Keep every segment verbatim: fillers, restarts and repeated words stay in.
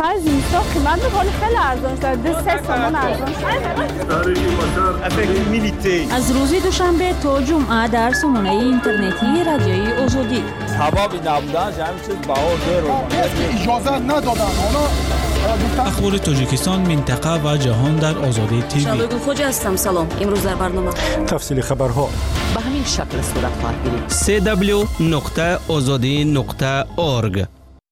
آخر زیستا قیمت ولی خیلی ارزان شد. دو سه تومن ارزان شد. از روز دوشنبه تا جمعه در سامانه اینترنتی رادیوی آزادی. حبابی نبودن جمعی چیز باور دارد. اجازه ندادن. اخبار تاجیکستان، منطقه و جهان در آزادی تیوی. شالوگو خوجا هستم. سلام. امروز در برنامه تفصیل خبرها به همین شکل صورت خواهد گرفت. سی دبلیو نقطه آزادی نقطه اورگ.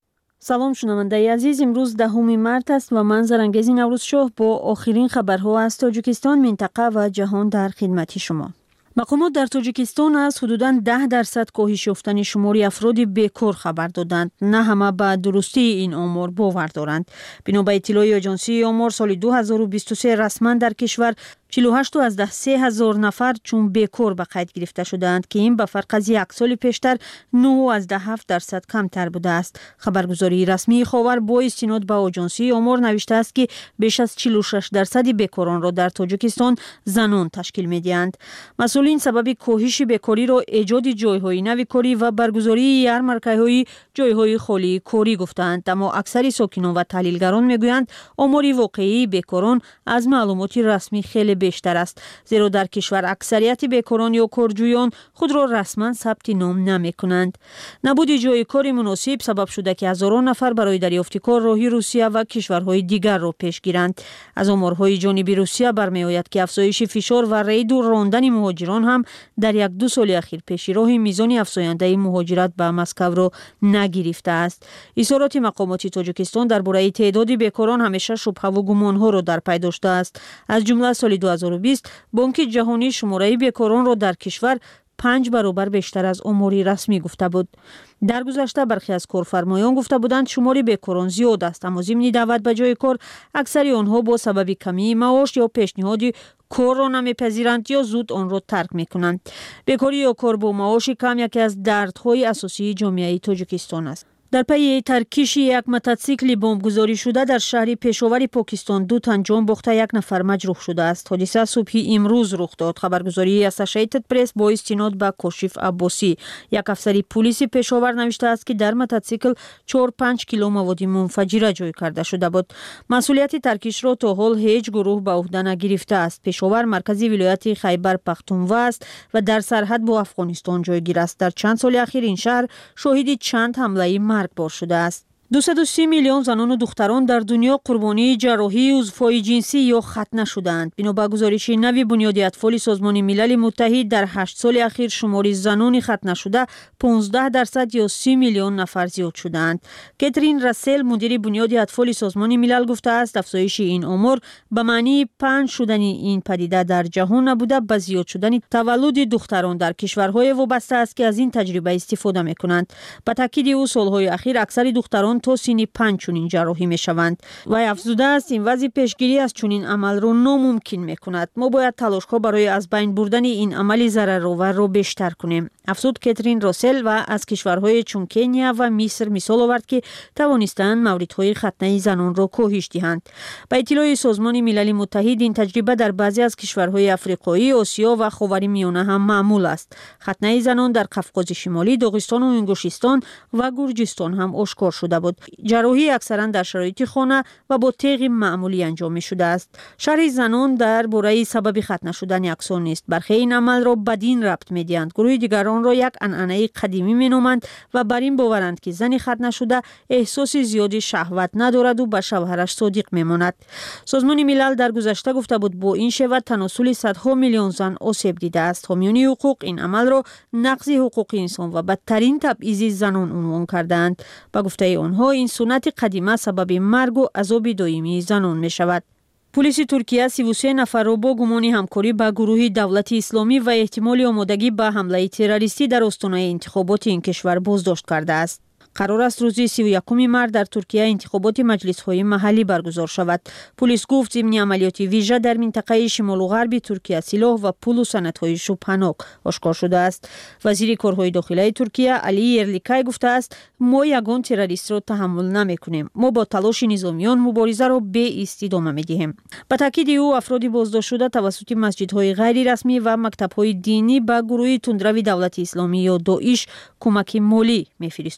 سلام شنونده عزیز، امروز دهم مارس است و من زرنگز نوروز شاه با آخرین خبرها از تاجیکستان، منطقه و جهان در خدمت شما. مقامات در تاجیکستان از حدوداً ده درصد کاهش یافتن شمار افراد بیکار خبر دادند. نه همه به درستی این آمار باور دارند. بنا به اطلاع آژانسی آمار، سال دو هزار و بیست و سه رسما در کشور چهل و هشت از ده سه هزار نفر چون بیکار به قید گرفته شدند که این به فرق از یک سال پیشتر نه از ده هفت درصد کمتر بوده است. خبرگزاری رسمی خاور با استناد به آژانسی آمار نوشته است که بیش از چهل و شش درصد بیکاران را در تاجیکستان زنان تشکیل می‌دهند. مسئولین سبب کاهش بیکاری را ایجاد جای‌های نو کاری و برگزاری یارمارکه‌های جای‌های خالی کاری گفتند، اما اکثر ساکنان و تحلیلگران میگویند آمار واقعی بیکاران از معلومات رسمی خیلی بیشتر است، زیرا در کشور اکثریت بیکاران یا کارجویان خود را رسما ثبت نام نمی‌کنند. نبود جای کار مناسب سبب شده که هزاران نفر برای دریافت کار راهی روسیه و کشورهای دیگر را پیش گیرند. از آمارهای جانبی روسیه برمی‌آید که افزایش فشار و رید و راندن مهاجران هم در یک دو سال اخیر پیش راه میزان افزاینده مهاجرت به مسکو را نگرفته است. اظهارات مقامات تاجیکستان درباره تعداد بیکاران همیشه شبهه و گمان‌ها را در پی داشته است. از جمله سال دو هزار و بیست بانک جهانی شماره بیکاران را در کشور پنج برابر بیشتر از آمار رسمی گفته بود. در گذشته برخی از کارفرمایان گفته بودند شمار بیکاران زیاد است، اما ضمن دعوت به جای کار اکثر آنها با سبب کمی معاش یا پیشنهاد کار را نمیپذیرند یا زود آن را ترک میکنند. بیکاری یا کار با معاش کم یکی از دردهای اساسی جامعه تاجیکستان است. در پی ترکیش یک موتورسیکل بمبگذاری شده در شهر پشاور پاکستان دو تن جان باخته یک نفر مجروح شده است. حادثه صبح امروز رخ داد. خبرگزاری اسوسییتد پرس با استناد به کاشف عباسی، یک افسر پلیس پشاور، نوشته است که در موتورسیکل چهار پنج کیلو مواد منفجره جای کرده شده بود. مسئولیت ترکیش را تا حال هیچ گروه به عهده نگرفته است. پشاور مرکزی ولایت خیبر پختونخوا است و در سرحد با افغانستان جایگیر است. در چند سال اخیر این شهر شاهد چند حمله مرگبار شده است. دویست و سی میلیون زنان و دختران در دنیا قربانی جراحی عضوهای جنسی یا ختنه شدند. بنا به گزارش نوی بنیاد اطفال سازمان ملل متحد، در هشت سال اخیر شمار زنان ختنه شده پانزده درصد یا سی میلیون نفر زیاد شدند. کاترین راسل، مدیر بنیاد اطفال سازمان ملل، گفته است افزایش این آمار به معنی پنج شدن این پدیده در جهان نبوده، به زیاد شدن تولد دختران در کشورهای وابسته است که از این تجربه استفاده می‌کنند. به تاکید او سالهای اخیر اکثر دختران تا سن پنج چنین جراحی می شوند و افزوده است این وضع پیشگیری از چنین عمل را ناممکن می کند. ما باید تلاش ها برای از بین بردن این عمل ضررآور را بیشتر کنیم. افزود کاترین راسل و از کشورهای چون کنیا و مصر مثال آورد که توانستند موردهای ختنه زنان را کاهش دهند. به اطلاع سازمان ملل متحد این تجربه در بعضی از کشورهای افریقایی، آسیا و خاورمیانه هم معمول است. ختنه زنان در قفقاز شمالی، داغستان و انگوشستان و گرجستان هم آشکار شده بود. جراحی اکثرا در شرایط خانه و با تیغ معمولی انجام می شده است. شرح زنان در باره سبب ختنه شدن یکسان نیست. برخی این عمل را بدین ربط می دهند. گروه دیگران را یک عنعنه قدیمی می نامند و بر این باورند که زن ختنه شده احساس زیادی شهوت ندارد و به شوهرش صادق می ماند. سازمان ملل در گذشته گفته بود با این شیوه تناسل صدها میلیون زن آسیب دیده است. حامیان حقوق این عمل را نقض حقوق انسان و بدترین تبعیض زنان عنوان کردند. با گفته آنها این سنت قدیمه سبب مرگ و عذاب دائمی زنان می شود. پلیس ترکیه سی و سه نفر را با گمان همکاری با گروه دولت اسلامی و احتمال آمادگی به حمله تروریستی در آستانه انتخابات این کشور بازداشت کرده است. قرار است روز سی و یکم مارس در ترکیه انتخابات مجلس‌های محلی برگزار شود. پلیس گفت ضمن عملیات ویژه در منطقه شمال و غرب ترکیه سلاح و پول و سندهای شبهناک آشکار شده است. وزیر کارهای داخلی ترکیه علی یرلیکای گفته است ما یگان تروریست را تحمل نمی‌کنیم. ما با تلاش نظامیان مبارزه را به است ادامه می‌دهیم. به تاکید او افراد بازداشت شده توسط مسجدهای غیر رسمی و مکتب‌های دینی به گروه تندرو دولت اسلامی یا داعش کمک مالی می‌فرستادند.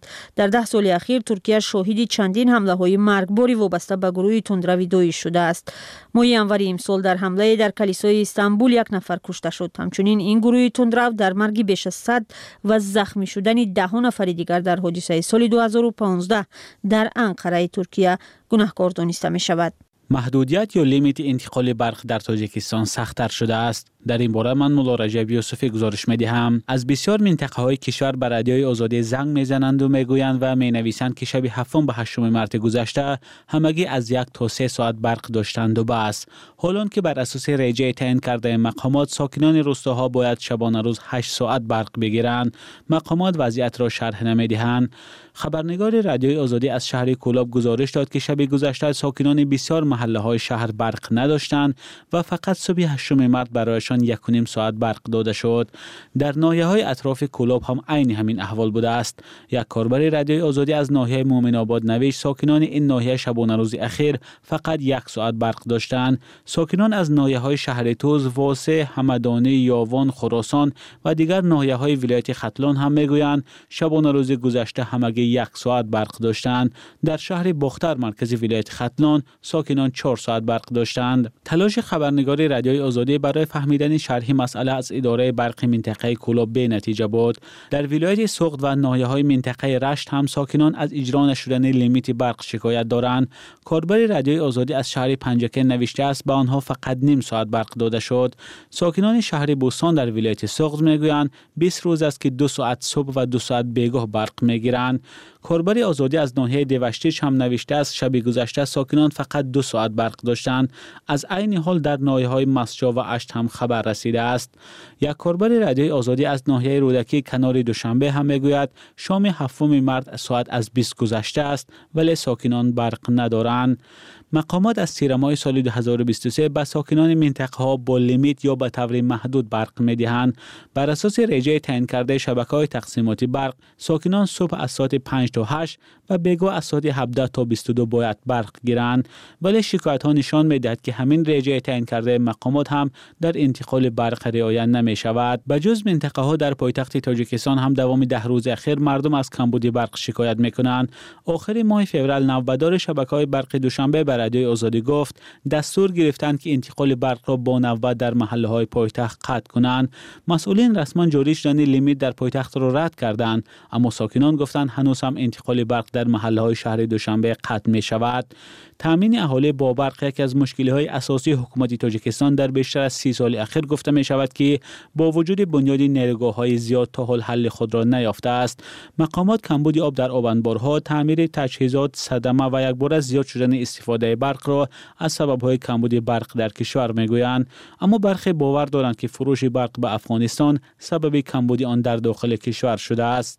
دارند. در ده سال اخیر ترکیه شاهد چندین حمله های مرگباری وابسته به گروه تندرویدویی شده است. ماه ینور امسال در حمله در کلیسای استانبول یک نفر کشته شد. همچنین این گروه تندرو در مرگ بیش از صد و زخمی شدن ده نفر دیگر در حادثه سال دو هزار و پانزده در انقره ترکیه گناهکار دانسته می شود. محدودیت یا لیمیت انتقال برق در تاجیکستان سخت‌تر شده است. در این باره من مولا رجب یوسفی گزارش می‌دهم. از بسیار منطقه‌های کشور به رادیوی آزادی زنگ می‌زنند و می‌گویند و می‌نویسند که شب هفتم به هشتم مارس گذشته همگی از یک تا سه ساعت برق داشتند و بس. حالان که بر اساس رجع تعیین کرده مقامات ساکنان روستاها باید شبانه روز هشت ساعت برق بگیرند، مقامات وضعیت را شرح نمی‌دهند. خبرنگار رادیوی آزادی از شهر کولاب گزارش داد که شب گذشته ساکنان بسیار محله‌های شهر برق نداشتند و فقط صبح هشتم مارس برایشان یک و نیم ساعت برق داده شد. در ناحیه‌های اطراف کولاب هم عین همین احوال بوده است. یک کاربر رادیوی آزادی از ناحیه مومن آباد نوشت ساکنان این ناحیه شبانه روز اخیر فقط یک ساعت برق داشتند. ساکنان از ناحیه‌های شهر توز، واسه، همدانی، یاوان، خراسان و دیگر ناحیه‌های ولایت ختلان هم میگویند شبانه روز گذشته همگی یک ساعت برق داشتند. در شهر باختر مرکز ولایت ختلان ساکنان چهار ساعت برق داشتند. تلاش خبرنگار رادیوی آزادی برای فهمیدن شرح مسئله از اداره برق منطقه کولاب به نتیجه بود. در ولایت سوخت و ناحیه‌های منطقه رشت هم ساکنان از اجرا نشدن لیمیت برق شکایت دارند. کاربر رادیوی آزادی از شهر پنجکه نوشته است به آنها فقط نیم ساعت برق داده شد. ساکنان شهر بوستان در ولایت سوخت میگویند بیست روز است که دو ساعت صبح و دو ساعت بیگاه برق میگیرند. کاربر آزادی از ناحیه دیوشتیش هم نوشته است شب گذشته ساکنان فقط دو ساعت برق داشتند. از عین حال در ناحیه‌های مسجا و اشت هم خبر رسیده است. یک کاربر رادیوی آزادی از ناحیه رودکی کنار دوشنبه هم میگوید شام هفتم مارس ساعت از بیست گذشته است ولی ساکنان برق ندارند. مقامات از تیر ماه سال دو هزار و بیست و سه به ساکنان منطقه ها با لیمیت یا به طور محدود برق میدهند. بر اساس رجع تعیین کرده شبکه‌های تقسیماتی برق ساکنان صبح از ساعت پنج تا هشت و بیگاه از ساعت هفده تا بیست و دو باید برق گیرند، ولی شکایت ها نشان میدهد که همین رجع تعیین کرده مقامات هم در انتقال برق رعایت نمی شود. بجز منطقه ها در پایتخت تاجیکستان هم دوام ده روز اخیر مردم از کمبود برق شکایت میکنند. آخر ماه فوریه نوبدار شبکه‌های برق دوشنبه بر رادیوی آزادی گفت دستور گرفتند که انتقال برق را با نوبت در محله‌های پایتخت قطع کنند. مسئولین رسما جاری شدن لیمیت در پایتخت را رد کردند، اما ساکنان گفتند هنوز هم انتقال برق در محله‌های شهر دوشنبه قطع می شود. تامین اهالی با برق یکی از مشکل‌های اساسی حکومت تاجیکستان در بیشتر از سی سال اخیر گفته می شود که با وجود بنیاد نیروگاه‌های زیاد تا حال حل خود را نیافته است. مقامات کمبود آب در آبانبارها، تعمیر تجهیزات، صدمه و یک بار از زیاد شدن استفاده برق را از سبب‌های کمبود برق در کشور می‌گویند، اما برخی باور دارند که فروش برق به افغانستان سبب کمبود آن در داخل کشور شده است.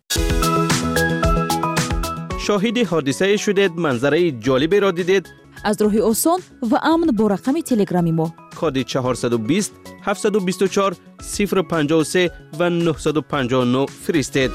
شاهد حادثه شدید، منظره جالبی را دیدید؟ از راه آسان و امن با رقم تلگرامی ما کد چهارصد و بیست هفتصد و بیست و چهار صفر پنجاه و سه و نهصد و پنجاه و نه فرستید.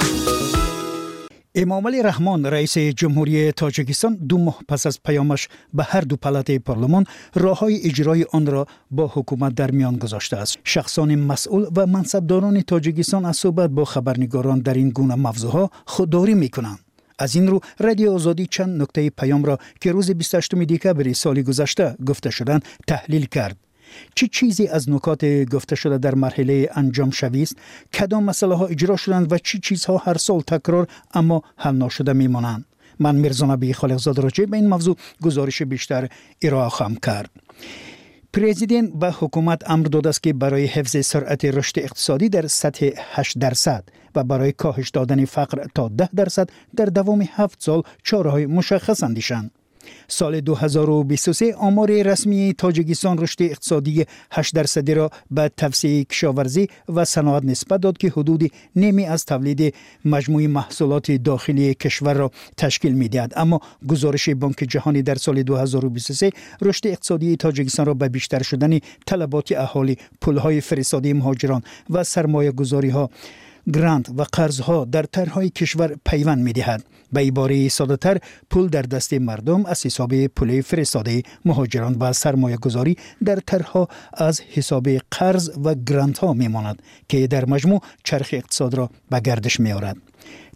امامعلی رحمان رئیس جمهوری تاجیکستان دو ماه پس از پیامش به هر دو پلات پارلمان راههای اجرای آن را با حکومت در میان گذاشته است. شخصان مسئول و منصبداران تاجیکستان از صحبت با خبرنگاران در این گونه موضوعها خودداری میکنند. از این رو رادیو آزادی چند نکته پیام را که روز بیست و هشتم دکبر سال گذشته گفته شدند تحلیل کرد. چه چیزی از نکات گفته شده در مرحله انجام شوی است؟ کدام مسئله ها اجرا شدند و چه چی چیزها هر سال تکرار اما حل نشده میمانند؟ من میرزا نبی خالقزاد راجع به این موضوع گزارش بیشتر ارائه خواهم کرد. پرزیدنت به حکومت امر داده است که برای حفظ سرعت رشد اقتصادی در سطح هشت درصد و برای کاهش دادن فقر تا ده درصد در دوام هفت سال چاره‌های مشخص اندیشند. سال دو هزار و بیست و سه آمار رسمی تاجیکستان رشد اقتصادی هشت درصدی را به توسعه کشاورزی و صنعت نسبت داد که حدود نیمی از تولید مجموعی محصولات داخلی کشور را تشکیل می‌دهد. اما گزارش بانک جهانی در سال دو هزار و بیست و سه رشد اقتصادی تاجیکستان را به بیشتر شدن طلبات اهالی، پول‌های فرستاده مهاجران و سرمایه‌گذاری‌ها، گرانت و قرضها در طرح‌های کشور پیوند می‌دهد. به عباره ساده‌تر پول در دست مردم از حساب پول فرستاده مهاجران و سرمایه‌گذاری در طرح‌ها از حساب قرض و گرانت‌ها می‌ماند که در مجموع چرخ اقتصاد را به گردش می‌آورد.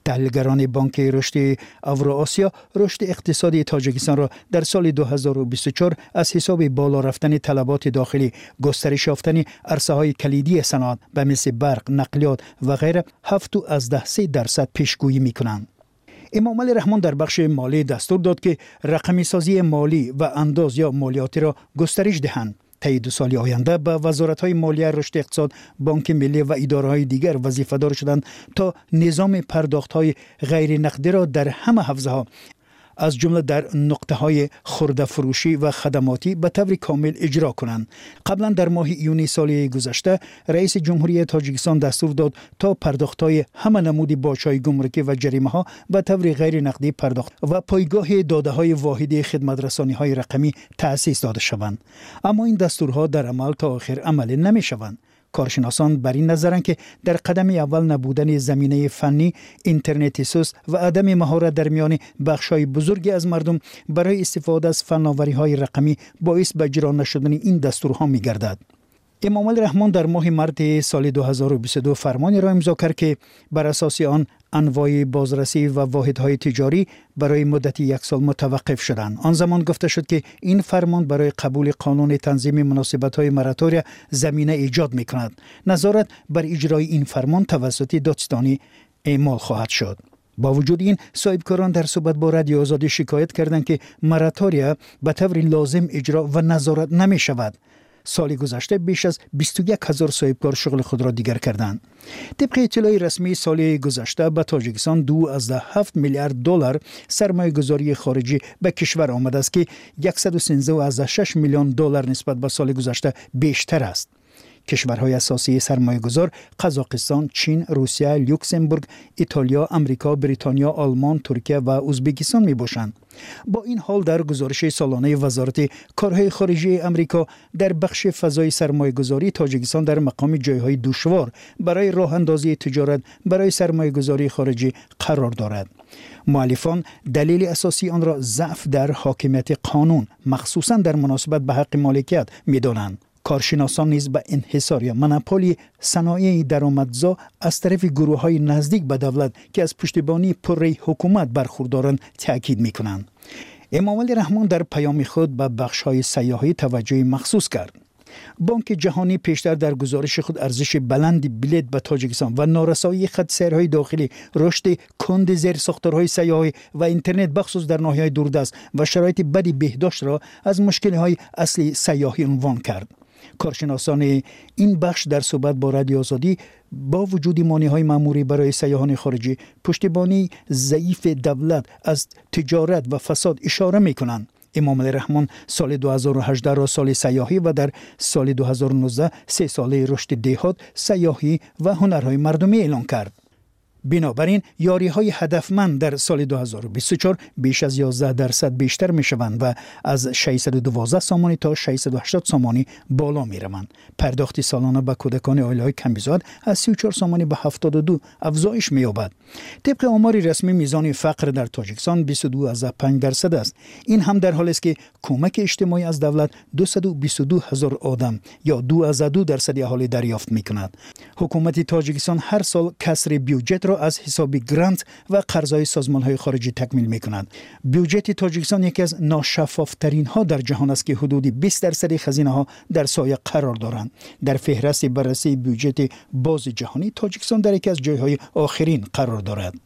تحلیلگران بانک رشد اوراسیا رشد اقتصادی تاجیکستان را در سال دو هزار و بیست و چهار از حساب بالا رفتن طلبات داخلی، گسترش یافتن عرصه‌های کلیدی صنعت به مثل برق، نقلیات و غیره هفت از ده سه درصد پیشگویی می‌کنند. امام علی رحمان در بخش مالی دستور داد که رقمی سازی مالی و انداز یا مالیاتی را گسترش دهند. طی دو سال آینده به وزارت‌های مالیه، رشد اقتصاد، بانک ملی و اداره‌های دیگر وظیفه‌دار شدند تا نظام پرداخت‌های غیر نقدی را در همه حوزه‌ها از جمله در نقطه‌های خرده فروشی و خدماتی به طور کامل اجرا کنند. قبلا در ماه یونی سال گذشته رئیس جمهوری تاجیکستان دستور داد تا پرداخت‌های همه نمود باج‌های گمرکی و جریمه‌ها به طور غیر نقدی پرداخت و پایگاه داده‌های واحد خدمت‌رسانی‌های رقمی تأسیس داده شوند. اما این دستورها در عمل تا آخر عملی نمی‌شوند. کارشناسان بر این نظرند که در قدم اول نبودن زمینه فنی، اینترنت سوس و عدم مهارت در میان بخش‌های بزرگی از مردم برای استفاده از فناوری‌های رقمی باعث به اجرا نشدن این دستورها می‌گردد. امام علی رحمان در ماه مارس سال دو هزار و بیست و دو فرمانی را امضا کرد که بر اساس آن انواع بازرسی و واحدهای تجاری برای مدت یک سال متوقف شدند. آن زمان گفته شد که این فرمان برای قبول قانون تنظیم مناسبت‌های مراتوری زمینه ایجاد می‌کند. نظارت بر اجرای این فرمان توسط دادستانی اعمال خواهد شد. با وجود این، صاحبکاران در صحبت با رادیو آزادی شکایت کردند که مراتوری به طور لازم اجرا و نظارت نمی‌شود. سال گذشته بیش از بیست و یک هزار صاحبکار شغل خود را دیگر کردند. طبق اطلاع رسمی سال گذشته به تاجیکستان دو از هفت میلیارد دلار سرمایه گذاری خارجی به کشور آمده است که صد و سیزده از شش میلیون دلار نسبت به سال گذشته بیشتر است. کشورهای اساسی سرمایه گذار قزاقستان، چین، روسیه، لوکزامبورگ، ایتالیا، امریکا، بریتانیا، آلمان، ترکیه و ازبکستان می باشند. با این حال در گزارش سالانه وزارت کارهای خارجی امریکا در بخش فضای سرمایه گذاری تاجیکستان در مقام جایهای دشوار برای راه اندازی تجارت برای سرمایه گذاری خارجی قرار دارد. مؤلفان دلیل اساسی آن را ضعف در حاکمیت قانون مخصوصاً در مناسبت به حق مالکیت می دانند. کارشناسان نیز به انحصار یا مناپولی صنایع درآمدزا از طرف گروه‌های نزدیک به دولت که از پشتیبانی پره‌ای حکومت برخوردارند تاکید می‌کنند. امام علی رحمان در پیام خود به بخش‌های سیاحی توجه مخصوص کرد. بانک جهانی پیشتر در گزارش خود ارزش بلند بلیط به تاجیکستان و نارسایی خط سیرهای داخلی، رشد کند زیر ساختارهای سیاحی و اینترنت بخصوص در ناحیه‌های دوردست و شرایط بدی بهداشت را از مشکل‌های اصلی سیاحی عنوان کرد. کارشناسان این بخش در صحبت با رادیو آزادی با وجود مانع‌های مأموری برای سیاحان خارجی، پشتیبانی ضعیف دولت از تجارت و فساد اشاره می‌کنند. امام علی رحمان سال دو هزار و هجده را سال سیاحی و در سال دو هزار و نوزده سه ساله رشد دهات، سیاحی و هنرهای مردمی اعلان کرد. بنابراین یاری‌های هدفمند در سال دو هزار و بیست و چهار بیش از یازده درصد بیشتر می‌شوند و از ششصد و دوازده سامانی تا ششصد و هشتاد سامانی بالا می‌روند. پرداخت سالانه به کودکان عائله‌های کم‌بزاد از سی و چهار سامانی به هفتاد و دو افزایش می‌یابد. طبق آمار رسمی میزان فقر در تاجیکستان بیست و دو از پنج درصد است. این هم در حالی است که کمک اجتماعی از دولت دویست و بیست و دو هزار آدم یا دو از دو درصد اهالی دریافت می‌کند. حکومت تاجیکستان هر سال کسر بودجه را از حساب گرانت و قرضهای سازمان‌های خارجی تکمیل می‌کند. بودجه تاجیکستان یکی از ناشفاف‌ترین ها در جهان است که حدود بیست درصد خزینه‌ها در سایه قرار دارند. در فهرست بررسی بودجه باز جهانی تاجیکستان در یکی از جای‌های آخرین قرار دارد.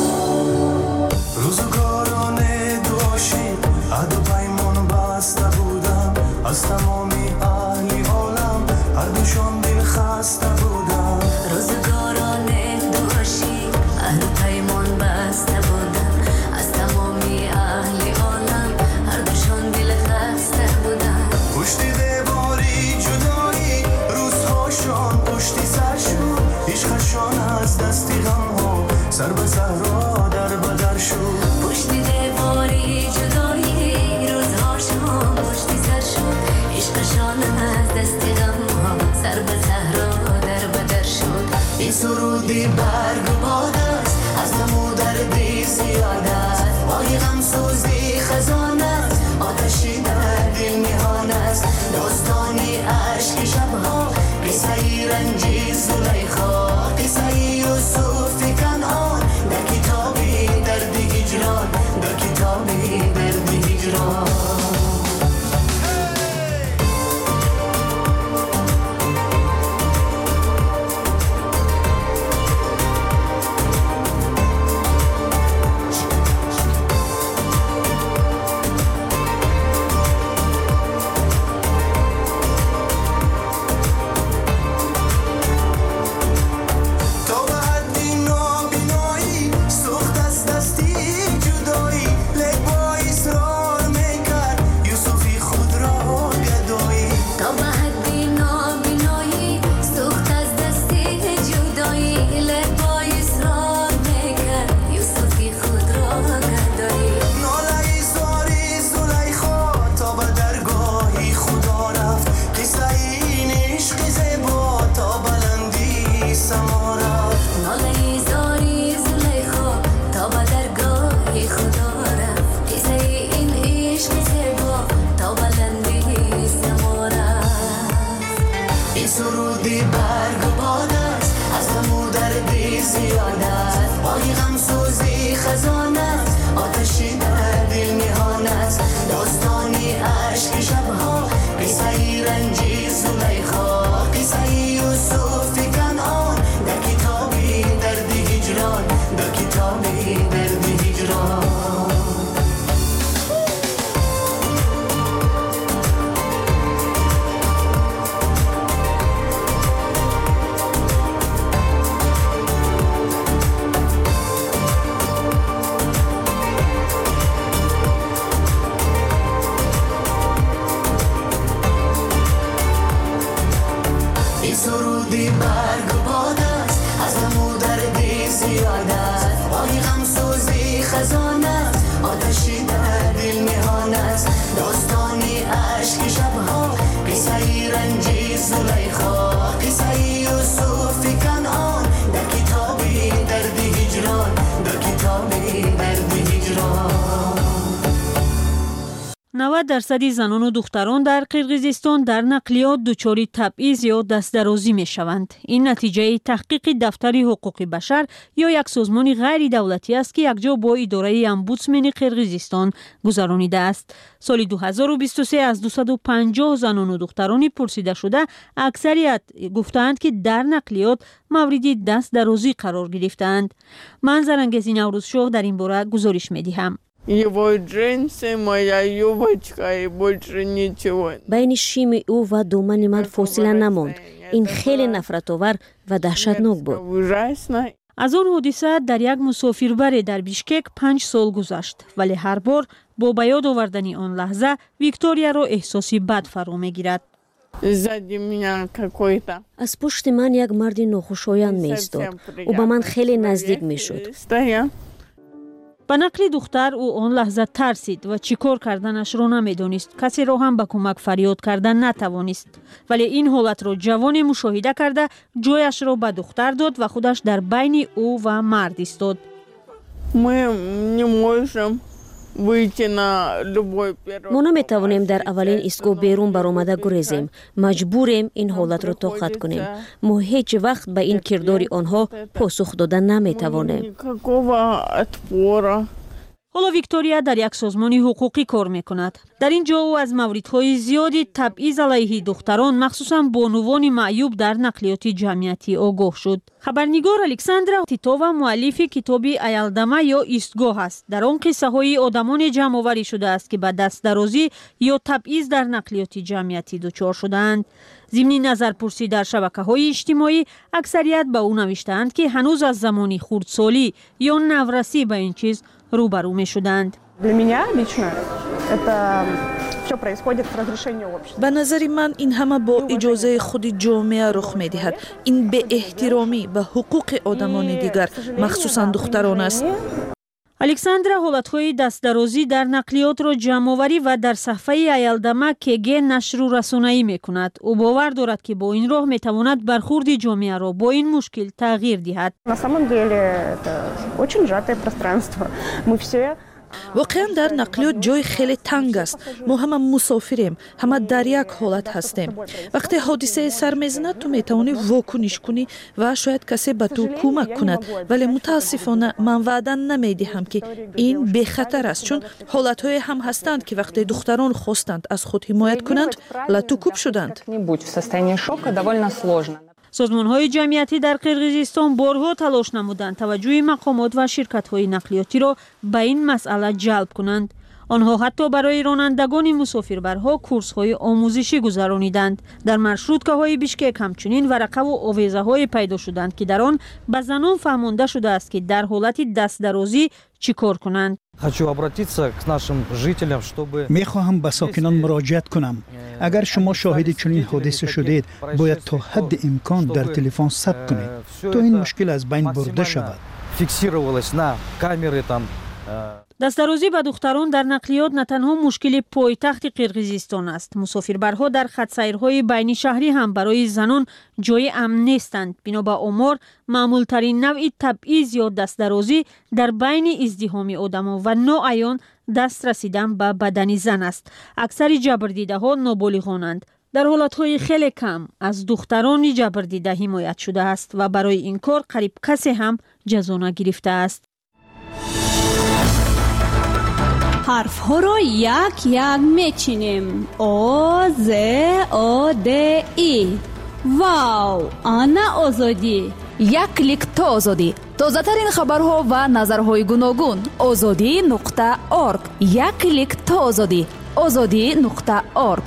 روزگاران دوشی عهد و پیمان بسته بودم، از تمامی اهل عالم هر دوشان دل خسته بودم. روزگاران دوشی عهد و پیمان بسته بودم، از تمامی اهل عالم هر دوشان دل خسته بودم. پشت دیواری جدایی روزهاشان پشتی سر شد، عشقشان از دستی غمها سر به صحرا در بدر شد. پشت دیواری جدایی روزهاشان پشتی سر شد، عشقشان از دستی غمها سر به صحرا در بدر شد. این سرودی برگ و باد است، از غم و دردی زیاد است، مای غم سوزی خزان است، آتشی در دل نهان است. داستانی عشق شبها، قصه رنجی زلیخا، قصه یوسف کنعان در کتاب برگ و باد است از نمو دردی زیاد است آهی غمسوزی خزان است آتشی در دل نهان است داستانی عشق شبها قصه رنجی زلیخا قصه یوسف کنعان در کتابی درد هجران در کتابی درد هجران. نود درصد زنان و دختران در قرقیزستان در نقلیات دچار تبعیض یا دستدرازی می شوند. این نتیجه تحقیق دفتر حقوق بشر یا یک سازمان غیر دولتی است که یکجا با اداره امبودسمن قرقیزستان گذرانیده است. سال دو هزار و بیست و سه از دویست و پنجاه زنان و دختران پرسیده شده اکثریت گفتند که در نقلیات موردی دستدرازی قرار گرفتند. منظر انگیز نوروز شاه در این باره گزارش می دهم. Его джинсы, моя юбочка и больше ничего. بین شیم او و دومن من فاصله نماند. این خیلی نفرت‌آور و دهشتناک بود. از آن حادثه در یک مسافربر در بیشکک پنج سال گذشت ولی هر بار با به یاد آوردن آن لحظه ویکتوریا را احساسی بد فرا می‌گیرد. از پشت من یک مرد ناخوشایند می‌ایستاد. او به من خیلی نزدیک می‌شد. به نقل دختر او آن لحظه ترسید و چیکار کردنش را نمیدانست. کسی را هم به کمک فریاد کردن نتوانست. ولی این حالت را جوان مشاهده کرده جایش را به دختر داد و خودش در بین او و مرد ایستاد. ما نمیتوانیم در اولین ایستگاه بیرون برآمده گریزیم. مجبوریم این حالت را طاقت کنیم. ما هیچ وقت به این کردار آنها پاسخ دادن نمیتوانیم. حالا ویکتوریا در یک سازمان حقوقی کار میکند. در اینجا او از موردهای زیادی تبعیض علیه دختران مخصوصا بانوان معیوب در نقلیات جمعیتی آگاه شد. خبرنگار الکساندرا تیتووا مؤلف کتاب ایالدما یا ایستگاه است. در آن قصه های آدمان جمع آوری شده است که به دستدرازی یا تبعیض در نقلیات جمعیتی دچار شدند. ضمن نظرپرسی در شبکه‌های اجتماعی اکثریت به او نوشتند که هنوز از زمانی خردسالی یا نورسی به این چیز روبرو می شدند. به نظر من این همه با اجازه خود جامعه رخ می دهد. این به احترامی به حقوق آدمان دیگر مخصوصا دختران است. الکساندرا حالتهای دستدرازی در نقلیات را جمع‌آوری و در صفحه ایالدما کگه نشر و رسانه‌ای می‌کند. او باور دارد که با این راه می‌تواند برخورد جامعه را با این مشکل تغییر دهد. واقعا در نقلیات جای خیلی تنگ است. ما همه مسافریم، همه در یک حالت هستیم. وقتی حادثه سر میزند تو میتوانی واکنش کنی و شاید کسی به تو کمک کند، ولی متاسفانه من وعده نمیدهم که این به خطر است، چون حالت‌های هم هستند که وقتی دختران خواستند از خود حمایت کنند لاتوکوب شدند. سازمان‌های جمعیتی در قرقیزستان بارها تلاش نمودند توجه مقامات و شرکت‌های نقلیاتی را به این مسئله جلب کنند. آنها حتی برای رانندگان مسافربرها کورس‌های آموزشی گذرانیدند. در مارشروتکاهای بیشکک همچنین ورقه و آویزه‌های پیدا شدند که در آن به زنان فهمانده شده است که در حالت دستدرازی چیکار کنند. میخواهم به ساکنان مراجعت کنم. اگر شما شاهد چنین حادثه شدید باید تا حد امکان در تلفن ثبت کنید تا این مشکل از بین برده شود. دستدرازی به دختران در نقلیات نه تنها مشکل پایتخت قرقیزستان است. مسافربرها در خط‌سیرهای بین شهری هم برای زنان جای امن نیستند. بنا به آمار معمولترین نوع تبعیض یا دستدرازی در بین ازدحام آدم‌ها و ناعیان دست رسیدن به بدن زن است. اکثر جبردیده‌ها نابالغانند. در حالتهای خیلی کم از دختران جبردیده حمایت شده است و برای این کار قریب کسی هم جزا نگرفته است. حرف ها را یک یک میچینیم. آ ز آ د ای. واو، آنا آزادی. یک کلیک تا آزادی. تازه ترین خبرها و نظرهای گوناگون. آزادی نقطه ارگ. یک کلیک تا آزادی. آزادی نقطه ارگ.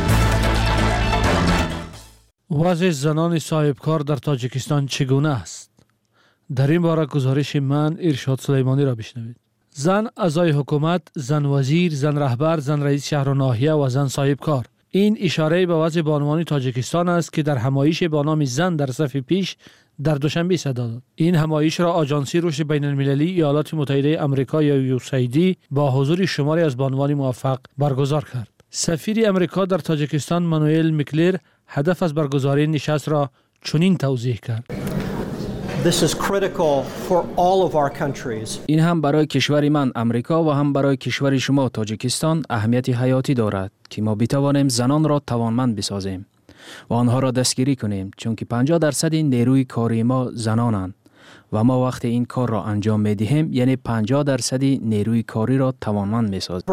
وضع زنان صاحبکار در تاجیکستان چگونه است؟ در این باره گزارش من ارشاد سلیمانی را بشنوید. زن اعضای حکومت، زن وزیر، زن رهبر، زن رئیس شهر و ناحیه و زن صاحبکار. این اشاره به وضع بانوان تاجیکستان است که در همایش با نام زن در صف پیش در دوشنبه صدا داد. این همایش را آژانسی رشد بین المللی ایالات متحده آمریکا یا یوسیدی با حضور شماری از بانوان موفق برگزار کرد. سفیر آمریکا در تاجیکستان مانوئل میکلر هدف از برگزاری نشست را چنین توضیح کرد: This is critical for all of our countries. این هم برای کشور من امریکا و هم برای کشور شما تاجیکستان اهمیت حیاتی دارد که ما بتوانیم زنان را توانمند بسازیم و آنها را دستگیری کنیم، چون که پنجاه درصد نیروی کاری ما زنانند و ما وقتی این کار را انجام می‌دهیم یعنی پنجاه درصد نیروی کاری را توانمند می‌سازیم.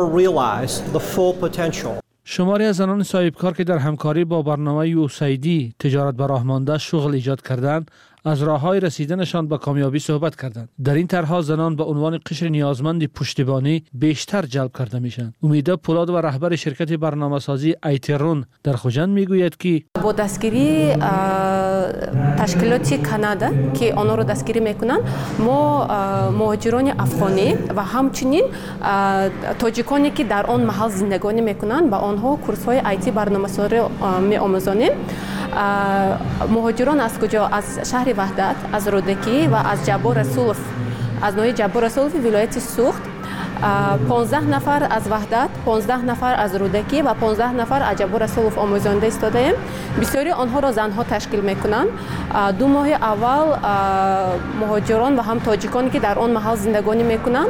شماری از زنان صاحب کار که در همکاری با برنامه یوسیدی تجارت به راه مانده شغل ایجاد کردند از راه‌های رسیدنشان به کامیابی صحبت کردند. در این طرح‌ها زنان به عنوان قشر نیازمند پشتیبانی بیشتر جلب کرده میشن. امیده پولاد و رهبر شرکت برنامه‌سازی ایترون در خوجند میگوید که با دستگیری تشکیلات کانادا که آنها را دستگیری میکنند، ما مهاجران افغانی و همچنین تاجیکانی که در آن محل زندگانی میکنند با آنها کورس‌های آیتی برنامه‌سازی می‌آموزانیم. مهاجران از کجا؟ از شهر وحدت، از رودکی و از جبار رسولف، از نوع جبار رسولف ولایت سوخت. پانزده نفر از وحدت، پانزده نفر از رودکی و پانزده نفر از جبار رسولف آموزانده ایستاده‌ایم. بسیاری آنها را زنها تشکیل میکنند. دو ماه اول مهاجران و هم تاجیکانی که در آن محل زندگانی میکنند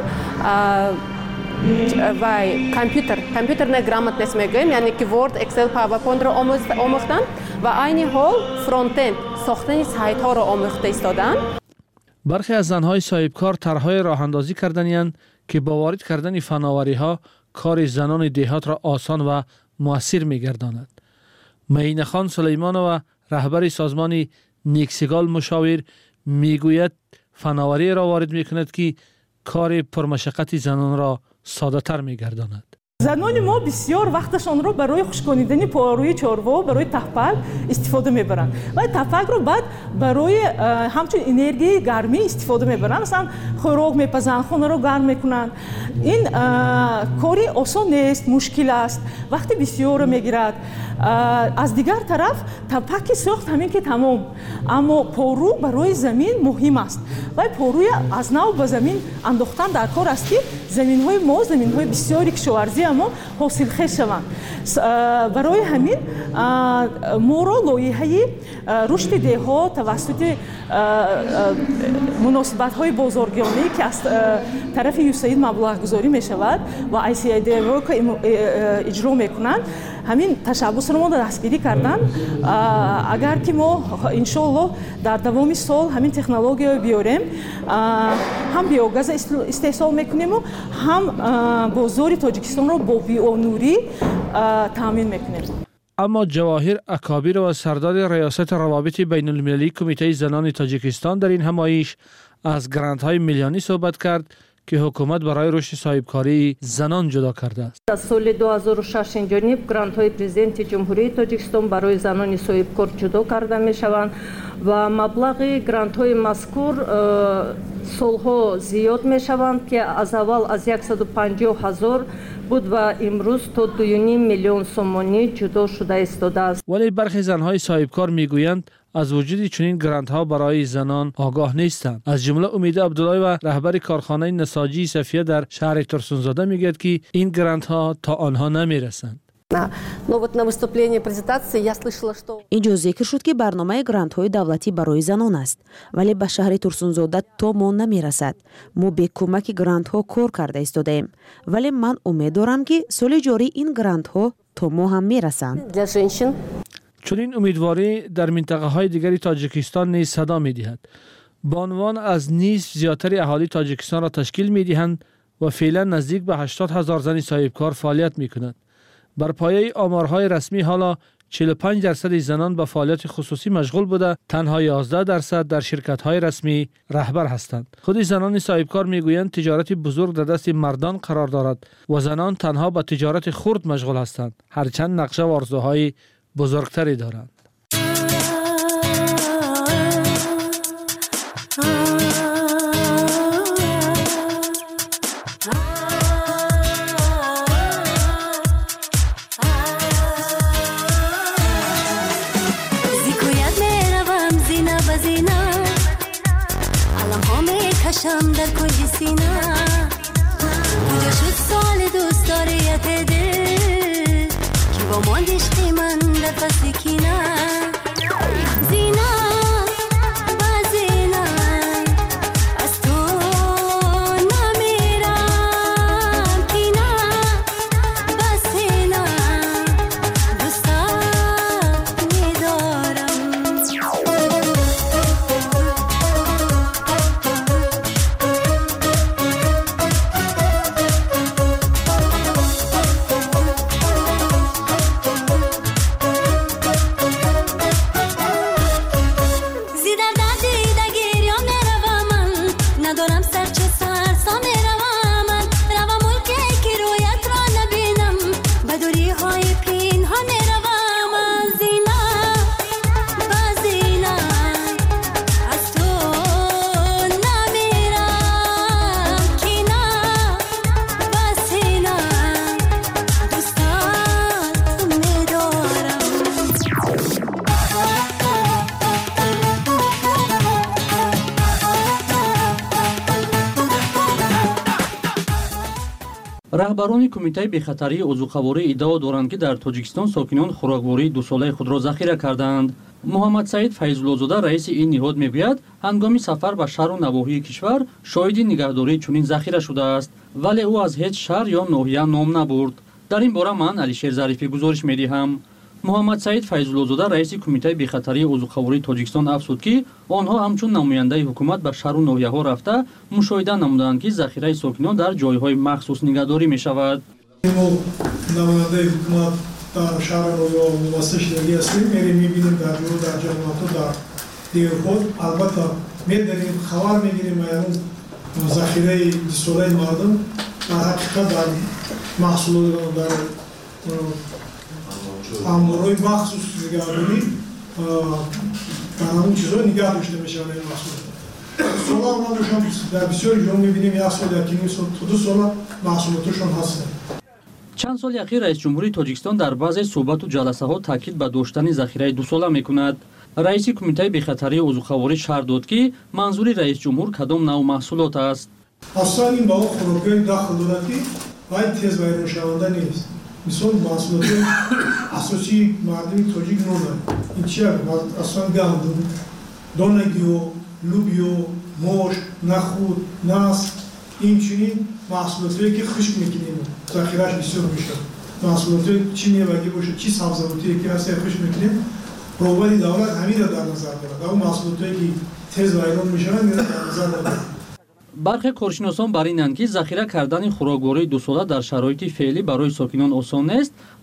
و کامپیوتر کامپیوتر نه گرامت میگوییم، یعنی که ورد، اکسل، پاورپوینت را آموختند و عین حال فرانت اند ساختن سایت ها را آموخته ایستادند. برخی از زنهای صاحب کار طرح‌های راه اندازی کردند که با وارد کردن فناوری‌ها کار زنان دهات را آسان و مؤثر می‌گرداند. معین خان سلیمانو رهبر سازمان نیکسیگال مشاور میگوید فناوری را وارد می‌کند که کار پرمشقت زنان را ساده تر می‌گرداند. زنان ما بسیار وقتشان رو برای خشکاندن پاروی چاروا برای تپک استفاده میبرند و تپک رو بعد برای همچون انرژی گرمی استفاده میبرند، مثلا خوراک میپزن، خونه رو گرم میکنند. این کاری آسان نیست، مشکل است، وقتی بسیار میگیرد. از دیگر طرف تپک ساخت همین که تمام، اما پارو برای زمین مهم است و پاروی از نو به زمین انداختن در کار است که زمین های ما زمین های بسیاری کشاورزی اما حاصل خیز شوند. برای همین ما را لایحه رشد دهها توسط مناسبت های بازارگانی که از طرف یوسید مبلغ گذاری می شود و آی سی ای دی اجرا می کنند، همین تشبس رو ما دستگیری کردن. اگر که ما انشالله در دوام سال همین تکنولوژی رو بیاریم، هم بیوگاز استحصال میکنیم و هم بازار تاجیکستان رو با بیونوری تامین میکنیم. اما جواهر اکابر و سردار ریاست روابط بین المللی کمیته زنان تاجیکستان در این همایش از گرانت‌های میلیونی صحبت کرد که حکومت برای رشد صاحبکاری زنان جدا کرده است. از سال دو هزار و شش جانب گرانت‌های پرزیدنت جمهوری تاجیکستان برای زنان صاحبکار جدا کرده می‌شوند و مبلغ گرانت‌های مذکور سالها زیاد می‌شوند که از اول از صد و پنجاه هزار بود و امروز تا دو و نیم میلیون سومانی جدا شده ایستاده است. ولی برخی زن‌های صاحبکار می‌گویند از وجود چنین گرانت‌ها برای زنان آگاه نیستند. از جمله امیده عبدالله و رهبر کارخانه نساجی صفیه در شهر ترسونزاده میگوید که این گرانت‌ها تا آنها نمیرسند. اینجا ذکر شد که برنامه گرانت های دولتی برای زنان است، ولی به شهر ترسونزاده تا ما نمیرسد. ما به کمک گرانت ها کار کرده ایستادیم، ولی من امید دارم که سال جاری این گرانت ها تا ما هم میرسند. چون این امیدواری در منطقه های دیگری تاجیکستان نیز صدا می دهد. بانوان از نیز زیادتر اهالی تاجیکستان را تشکیل می دهند و فعلا نزدیک به هشتاد هزار زن صاحبکار فعالیت می کنند. بر پایه آمارهای رسمی حالا چهل و پنج درصد زنان به فعالیت خصوصی مشغول بوده، تنها یازده درصد در شرکت‌های رسمی رهبر هستند. خود زنان صاحبکار میگویند تجارت بزرگ در دست مردان قرار دارد و زنان تنها به تجارت خرد مشغول هستند، هرچند نقشه و آرزوهای بزرگتری دارند. نفسی کی نه زینا بازینا از تو نمیرم کی نه بسینا دوستات میدارم ندارم سر چه سر سام روام من روام ملکه که رویت را نبینم بدوری های پینهان روام من زینا بازینا از تو نمیرم کی نه بسینا دوستات میدارم раҳбарони кумитаи бехатарии озуқаворӣ иддао доранд ки дар тоҷикистон сокинон хӯроквории дусолаи худро захира карданд. муҳаммад саид файзуллозода раиси ин ниҳод мегӯяд ҳангоми сафар ба шаҳру навоҳии кишвар шоҳиди нигаҳдории чунин захира шудааст, вале ӯ аз ҳеҷ шаҳр ё ноҳия ном набурд. дар ин бора ман алишер зарифӣ гузориш медиҳам. муҳаммад саид файзуллозода раиси кумитаи бехатарии озуқавории тоҷикистон афзуд ки онҳо ҳамчун намояндаи ҳукумат ба шаҳру ноҳияҳо рафта мушоҳида намуданд ки захираи сокинон дар ҷойҳои махсус нигаҳдорӣ мешавад. намояндаи ҳукумат дар шаҳру ноҳияҳо вобаста шудагӣ ҳастем, мерем мебинем дар ҷо дар ҷамоатҳо дар деҳотҳо албатта медарем хабар мегирем ягон захираи дусолаи мардум дар ҳақиқат дар маҳсулот дар амборҳои махсус нигаҳдорӣ дар ҳамун чизҳо нигоҳ дошта мешаванд ин маҳсулот. сола ман дошам дар бисёри ҷо мебинем як сол якним сол то ду сола маҳсулоташон ҳастанд. чанд соли ахир раис ҷумҳурии тоҷикистон дар баъзе суҳбату ҷаласаҳо таъкид ба доштани захираи дусола мекунад. раиси кумитаи бехатарии озуқаворӣ шарҳ дод ки манзури раис ҷумҳур кадом навъ маҳсулот аст. асlan ин ба он хӯрокҳои дахл додад ки вай тез вайроншаванда нест. мисол маҳсулоти асосии мардуми тоҷик нонанд. ин чи аслан гандум, донагиҳо, лубиё, мош, нахуд, наск, инчунин маҳсулотое ки хушк мекунем захираш бисёр мешавад. маҳсулотое чи мевагӣ бошад, чи сабзавотие ки ҳаст хушк мекунем, роҳбари давлат ҳаминро дар назар дорад. ав маҳсулотое ки тез вайрон мешаванд ин дар назар дорад. бархе коршиносон бар инанд ки захира кардани хӯроквории дусола дар шароити феълӣ барои сокинон осон нест